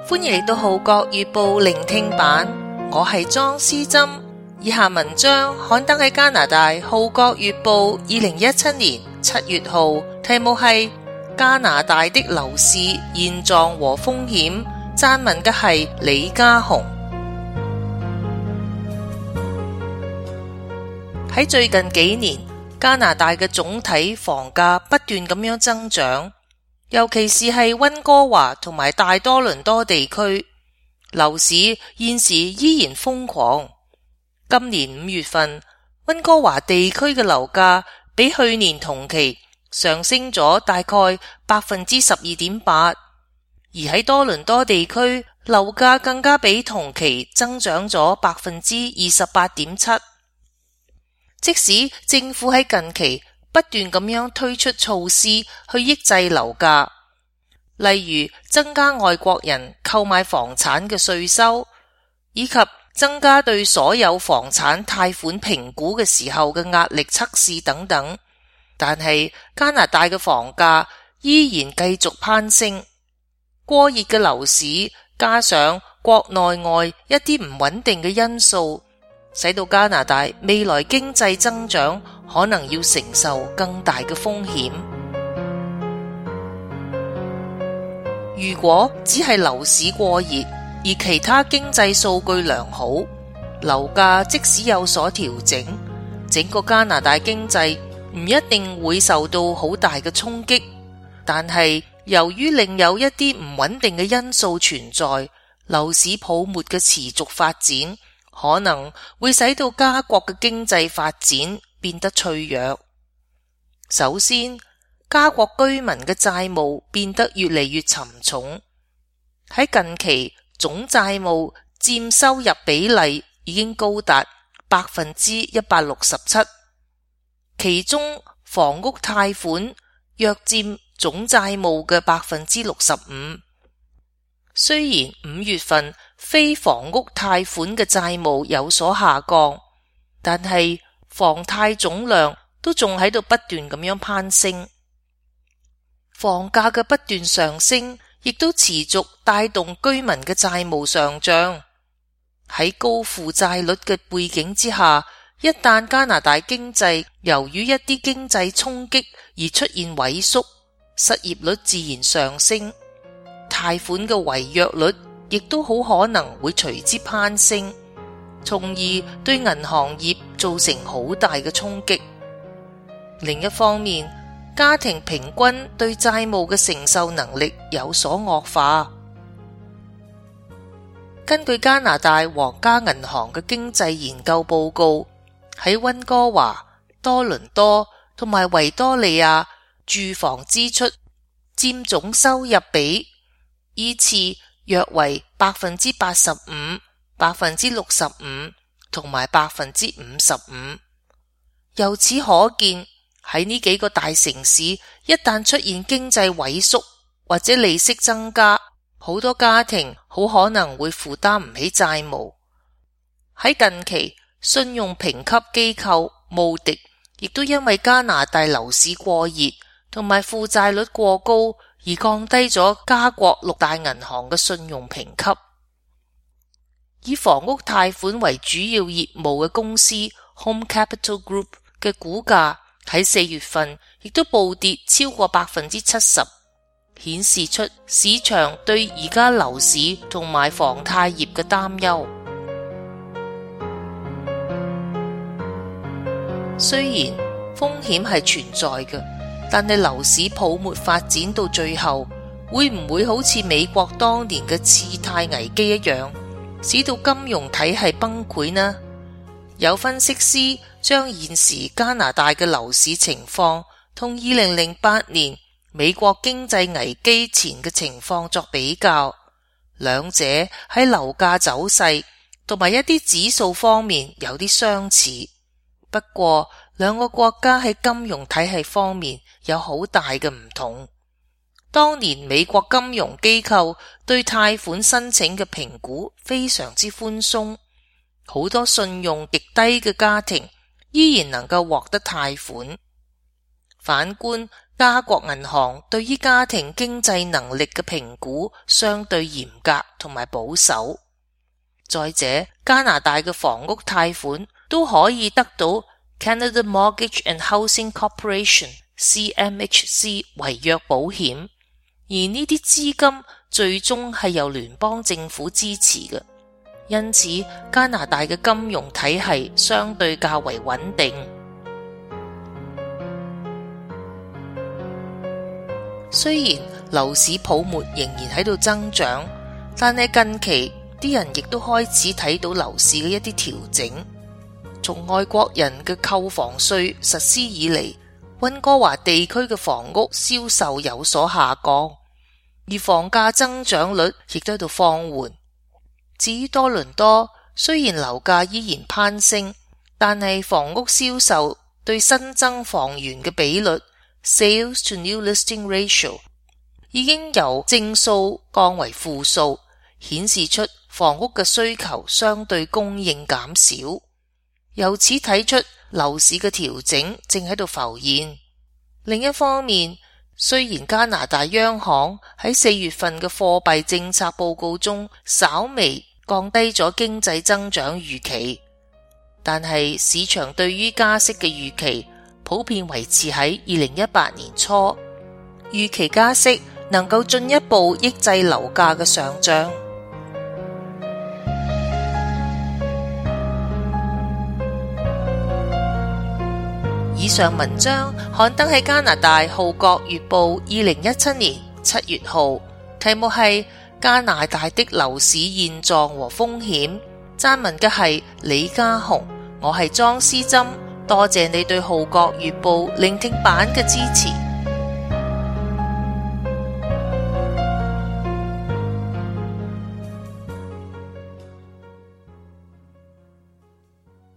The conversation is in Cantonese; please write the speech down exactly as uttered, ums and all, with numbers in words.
歡迎嚟到《號角月報》聆聽版，我係莊思針。以下文章刊登喺加拿大《號角月報》二零一七年七月號，題目係加拿大的樓市現狀和風險，撰文嘅係李家雄。喺最近幾年，加拿大嘅總體房價不斷咁樣增長，尤其是係溫哥華同埋大多倫多地區，樓市現時依然瘋狂。今年五月份，溫哥華地區嘅樓價比去年同期上升咗大概百分之十二點八，而喺多倫多地區，樓價更加比同期增長咗百分之二十八點七。即使政府喺近期不斷咁樣推出措施去抑制樓價，例如增加外國人購買房產嘅稅收，以及增加對所有房產貸款評估嘅時候嘅壓力測試等等，但係加拿大嘅房價依然繼續攀升。過熱嘅樓市加上國內外一啲唔穩定嘅因素，使到加拿大未來經濟增長可能要承受更大嘅風險。如果只係樓市過熱，而其他經濟數據良好，樓價即使有所調整，整個加拿大經濟唔一定會受到好大嘅衝擊。但係由於另有一啲唔穩定嘅因素存在，樓市泡沫嘅持續發展，可能會使到加國嘅經濟發展變得脆弱。首先，加國居民嘅債務變得越嚟越沉重。喺近期，總債務佔收入比例已經高達百分之一百六十七，其中房屋貸款約佔總債務嘅百分之六十五。雖然五月份非房屋貸款嘅債務有所下降，但係房貸總量都仲喺度不斷咁樣攀升。房價嘅不斷上升，亦都持續帶動居民嘅債務上漲。喺高負債率嘅背景之下，一旦加拿大經濟由於一啲經濟衝擊而出現萎縮，失業率自然上升，貸款嘅違約率亦都好可能會隨之攀升，從而對銀行業造成好大嘅衝擊。另一方面，家庭平均對債務嘅承受能力有所惡化。根據加拿大皇家銀行嘅經濟研究報告，喺溫哥華、多倫多同埋維多利亞，住房支出佔總收入比依次約為百分之八十五、百分之六十五同埋百分之五十五。由此可見，喺呢幾個大城市，一旦出現經濟萎縮或者利息增加，好多家庭好可能會負擔唔起債務。喺近期，信用評級機構穆迪亦都因為加拿大樓市過熱同埋負債率過高而降低咗加國六大銀行嘅信用評級。以房屋貸款為主要業務嘅公司 Home Capital Group 嘅股價喺四月份亦都暴跌超過百分之七十，顯示出市場對而家樓市同埋房貸業嘅擔憂。雖然風險係存在嘅，但係樓市泡沫發展到最後，會唔會好似美國當年嘅次貸危機一樣，使到金融體系崩潰呢？有分析師將現時加拿大嘅樓市情況同二零零八年美國經濟危機前嘅情況作比較，兩者喺樓價走勢同埋一啲指數方面有啲相似，不過兩個國家喺金融體系方面有好大嘅唔同。當年美國金融機構對貸款申請嘅評估非常之寬鬆，好多信用極低嘅家庭依然能夠獲得貸款。反觀加國銀行對於家庭經濟能力嘅評估相對嚴格同埋保守。再者，加拿大嘅房屋貸款都可以得到 Canada Mortgage and Housing Corporation C M H C 違約保險，而呢啲資金最終係由聯邦政府支持嘅，因此加拿大嘅金融體系相對較為穩定。雖然樓市泡沫仍然喺度增長，但係近期啲人亦都開始睇到樓市嘅一啲調整。從外國人嘅購房稅實施以嚟，溫哥華地區嘅房屋銷售有所下降，而房價增長率亦都喺度放緩。至於多倫多，雖然樓價依然攀升，但係房屋銷售對新增房源嘅比率Sales to New Listing Ratio 已經由正數降為負數，顯示出房屋嘅需求相對供應減少。由此睇出樓市嘅調整正喺度浮現。另一方面，雖然加拿大央行喺四月份嘅貨幣政策報告中稍微降低咗經濟增長預期，但係市場對於加息嘅預期普遍維持喺二零一八年初，預期加息能夠進一步抑制樓價嘅上漲。以上文章刊登喺加拿大《號角月報》二零一七年七月號，題目係加拿大的樓市現狀和風險。撰文嘅係李家雄，我係莊思珍。多謝你對《號角月報》聆聽版嘅支持。